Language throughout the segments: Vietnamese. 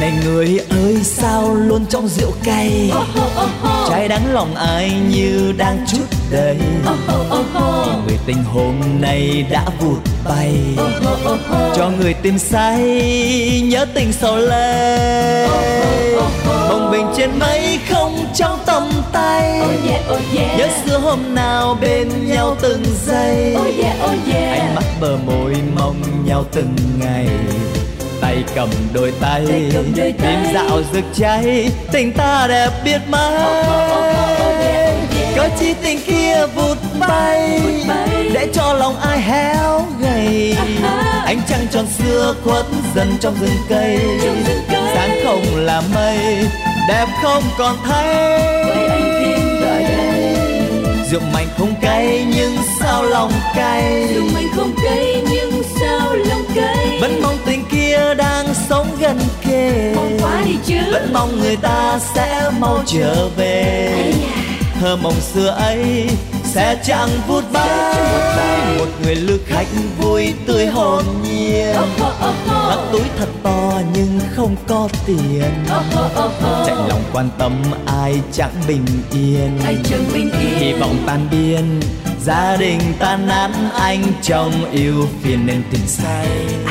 Này người ơi sao luôn trong rượu cay, trái đắng lòng ai như đang trút đầy. Người tình hôm nay đã vụt bay, cho người tìm say nhớ tình sầu lê. Bồng bềnh trên mây không trong tầm tay, nhớ xưa hôm nào bên nhau từng giây. Ánh mắt bờ môi mong nhau từng ngày, tay cầm đôi tay đêm dạo rực cháy. Tình ta đẹp biết mấy, có chi tình kia vụt bay, để cho lòng ai héo gầy. Ánh trăng tròn xưa khuất dần trong rừng cây, sáng không là mây, đẹp không còn thấy. Rượu mạnh không cay nhưng sao lòng cay, vẫn mong tình kia đang sống gần kề. Vẫn mong người ta sẽ mau trở về, thơ mộng xưa ấy sẽ chẳng vụt bay. Một người lữ khách vui tươi hồn nhiên, vắt túi thật to nhưng không có tiền, chạy lòng quan tâm ai chẳng bình yên. Hy vọng tan biên, gia đình tan nát, anh chồng yêu phiền nên tình say.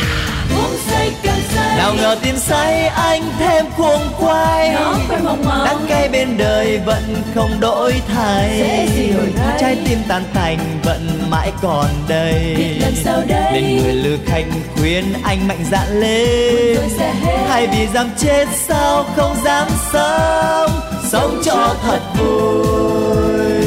Nào ngờ tin say anh thêm cuồng quay, đắng cay bên đời vẫn không đổi thay. Trái tim tan tành vẫn mãi còn đây, nên người lữ khách khuyên anh mạnh dạn lên. Thay vì dám chết sao không dám sống cho thật vui.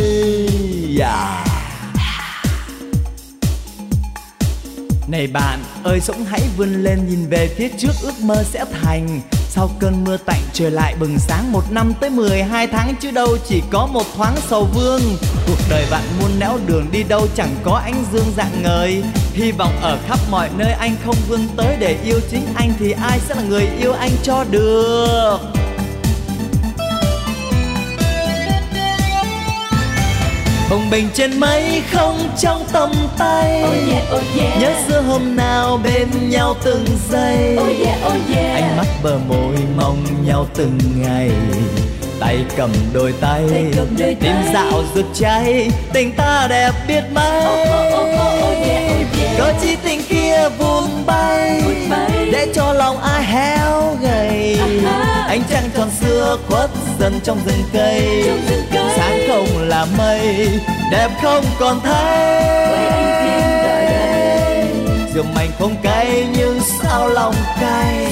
Này bạn ơi sống hãy vươn lên, nhìn về phía trước ước mơ sẽ thành. Sau cơn mưa tạnh trời lại bừng sáng, 1 năm tới 12 tháng chứ đâu chỉ có một thoáng sầu vương. Cuộc đời bạn muôn nẻo đường đi đâu chẳng có ánh dương rạng ngời. Hy vọng ở khắp mọi nơi anh không vươn tới để yêu chính anh, thì ai sẽ là người yêu anh cho được. Bồng bềnh trên mây không trong tầm tay, nhớ xưa hôm nào bên nhau từng giây. Ánh mắt bờ môi mong nhau từng ngày, tay cầm đôi tay đêm dạo rực cháy. Tình ta đẹp biết mấy, có chi tình kia vụt bay, để cho lòng ai héo gầy. Ánh trăng tròn xưa khuất dần trong rừng cây, sáng không là mây, đẹp không còn thấy. Rượu mạnh không cay nhưng sao lòng cay,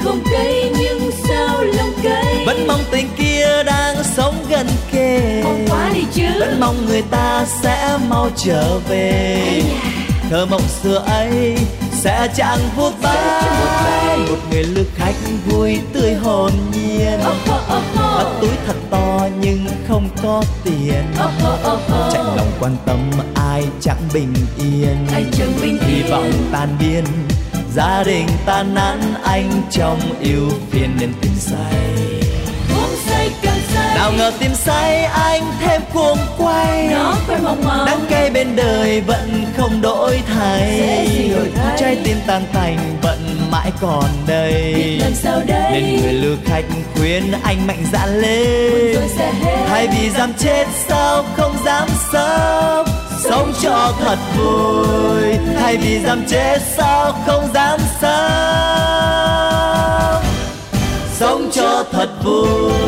vẫn mong tình kia đang sống gần kề. Vẫn mong người ta sẽ mau trở về, thơ mộng xưa ấy sẽ chẳng vụt bay. Một người lữ khách vui tươi hồn nhiên, vắt túi thật to nhưng không có tiền, chạy lòng quan tâm ai chẳng bình yên. Hy vọng tan biên, gia đình tan nát, anh chồng yêu phiền nên tình say. Nào ngờ tim say anh thêm cuồng quay, đắng cay bên đời vẫn không đổi thay. Trái tim tan tành vẫn mãi còn đây, nên người lữ khách khuyên anh mạnh dạn lên. Thay vì dám chết sao không dám sống cho thật vui. Thay vì dám chết sao không dám sống cho thật vui.